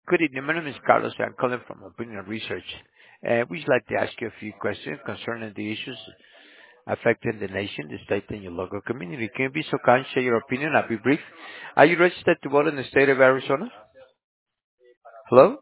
Good evening. My name is Carlos. I'm calling from Opinion Research. We'd like to ask you a few questions concerning the issues affecting the nation, the state, and your local community. Can you be so kind, share your opinion? I'll be brief. Are you registered to vote in the state of Arizona? Hello?